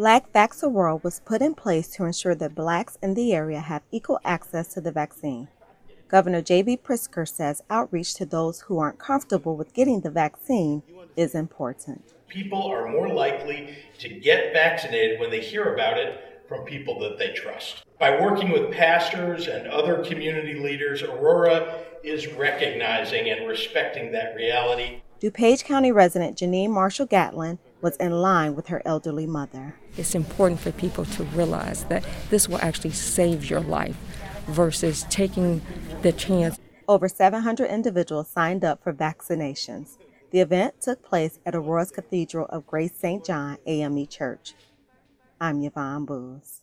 Black Vax-A-World was put in place to ensure that blacks in the area have equal access to the vaccine. Governor J.B. Pritzker says outreach to those who aren't comfortable with getting the vaccine is important. People are more likely to get vaccinated when they hear about it from people that they trust. By working with pastors and other community leaders, Aurora is recognizing and respecting that reality. DuPage County resident Janine Marshall Gatlin was in line with her elderly mother. It's important for people to realize that this will actually save your life versus taking the chance. Over 700 individuals signed up for vaccinations. The event took place at Aurora's Cathedral of Grace St. John AME Church. I'm Yvonne Booz.